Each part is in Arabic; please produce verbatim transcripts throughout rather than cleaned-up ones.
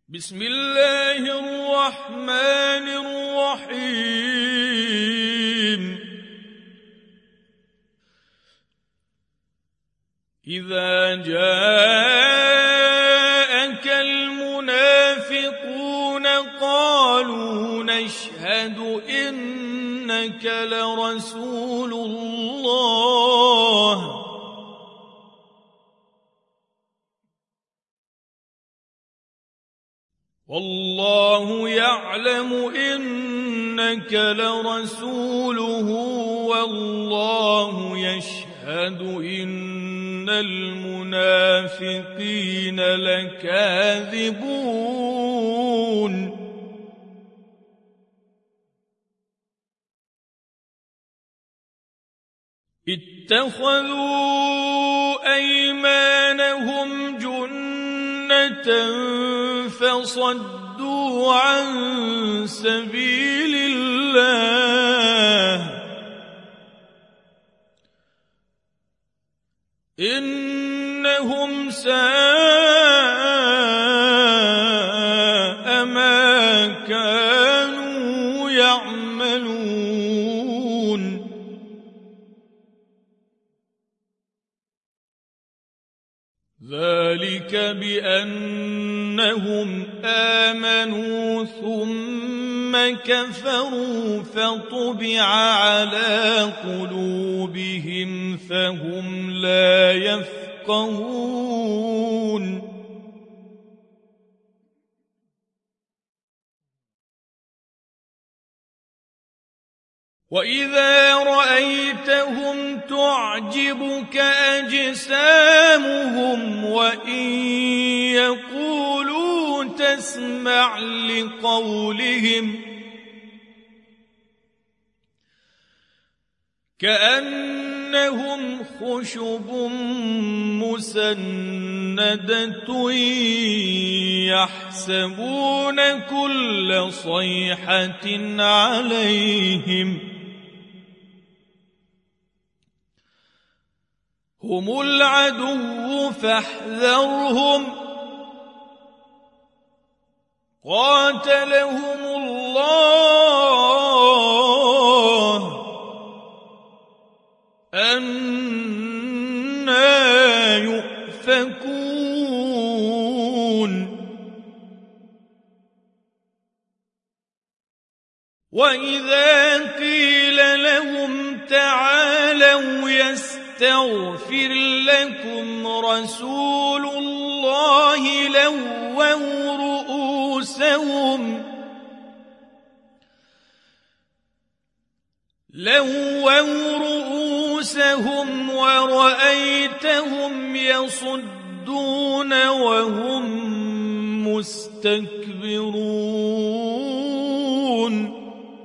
بسم الله الرحمن الرحيم إذا جاءك المنافقون قالوا نشهد إنك لرسول الله والله يعلم إنك لرسوله والله يشهد إن المنافقين لكاذبون اتخذوا أيمانهم جنة فصدوا عن سبيل الله إنهم ساء ما كانوا يعملون ذلك بأنهم آمنوا ثم كفروا فطبع على قلوبهم فهم لا يفقهون وإذا رأيتهم تعجبك أجسامهم وإن يقولوا تسمع لقولهم كأنهم خشب مسندة يحسبون كل صيحة عليهم هم العدو فاحذرهم قاتلهم الله أنى يؤفكون وإذا قيل لهم تعالوا يستغفر لكم رسول الله لووا رؤوسهم لووا رؤوسهم ورأيتهم يصدون وهم مستكبرون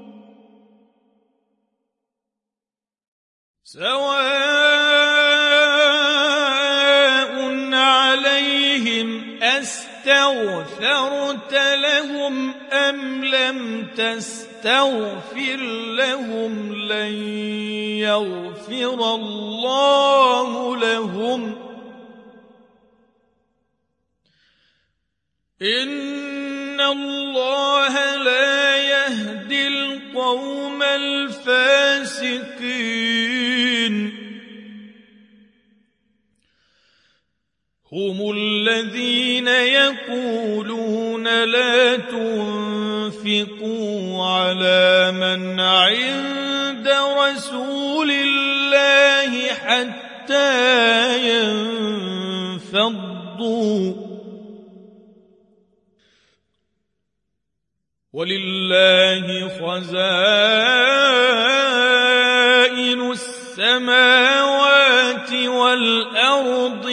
سواء عليهم أستغفرت لهم أم لم تستغفر لهم لن يغفر الله لهم إن الله لا يهدي القوم الفاسقين هم الذين يقولون لا تنفقوا على من عند رسول الله حتى ينفضوا ولله خزائن السماوات والأرض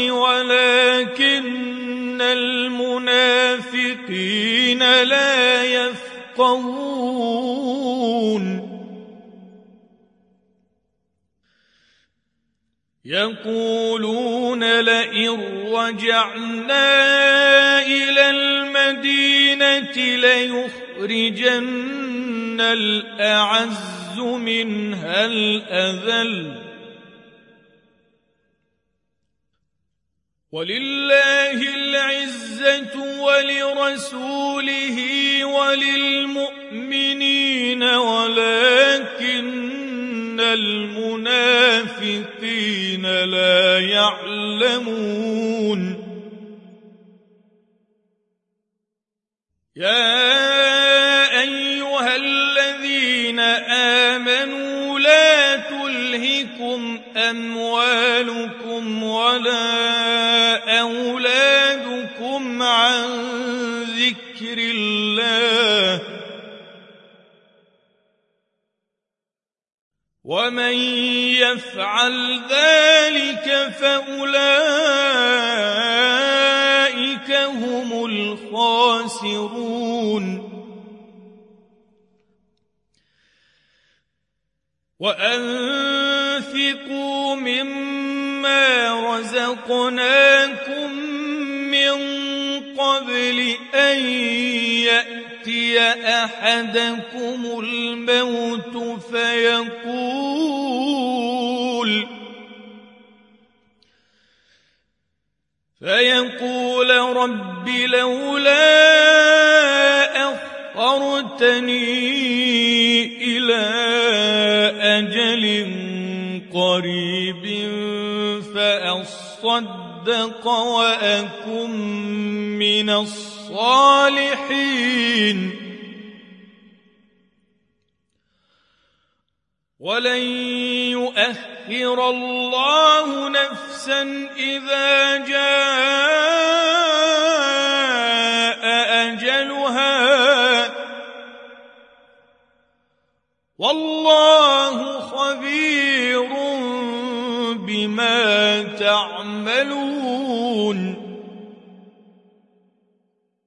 ولكن المنافقين لا يفقهون يقولون لئن رجعنا إلى المدينة ليخرجن الأعز منها الأذل ولله العزة ولرسوله وللمؤمنين ولكن المنافقين لا يعلمون يا أيها الذين آمنوا لا تلهكم أموالكم ولا أولادكم عن ذكر الله ومن يفعل ذلك فأولئك هم الخاسرون وأنفقوا مما رزقناكم من قبل أن يأتي أحدكم الموت فيقول فيقول رب لولا أخرتني إلى أجل قريب فأصدق وأكن من الصالحين ولن يؤخر الله نفسا إذا جاء أجلها والله خبير بما تعملون